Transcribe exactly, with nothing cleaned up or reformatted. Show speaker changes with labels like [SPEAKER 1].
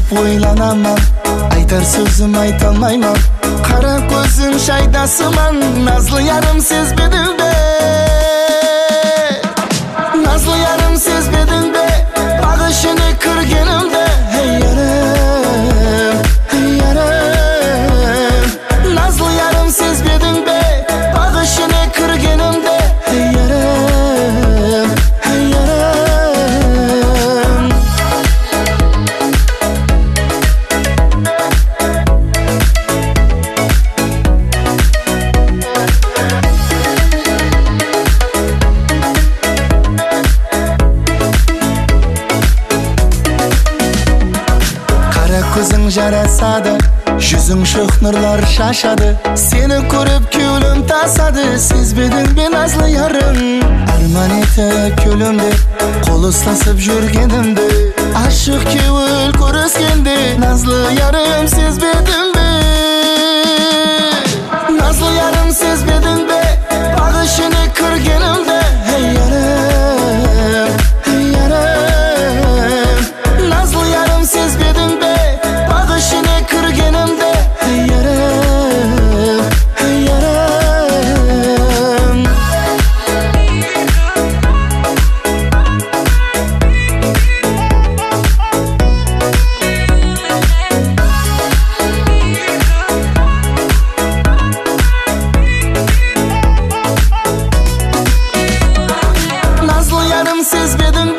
[SPEAKER 1] деп ойланаман, айтар сөзім айталмайман. Қара көзің шайдасыман, назлы ярым сезбедің бе? Назлы ярым сезбедің бе? Бағышыны кіргенімді, ей ярым, ей ярым. Назлы ярым сезбедің бе? Бағышыны кіргенімді, ей ярым, ей ярым. Көзің жарасады, жүзің шоқ нұрлар шашады. Сені көріп кеулім тасады, сезбедің бе назлы ярым? Арман етіп кеулімде, қол ұстасып жүргенімді, ашық кеуіл көріскенде, назлы ярым сезбедің бе? Назлы ярым сезбедің бе? Бағышыны кіргенімді, ей ярым, ей ярым. Назлы ярым сезбедің бе? Бағышыны кіргенімді, ей ярым, ей ярым. Назлы ярым сезбедің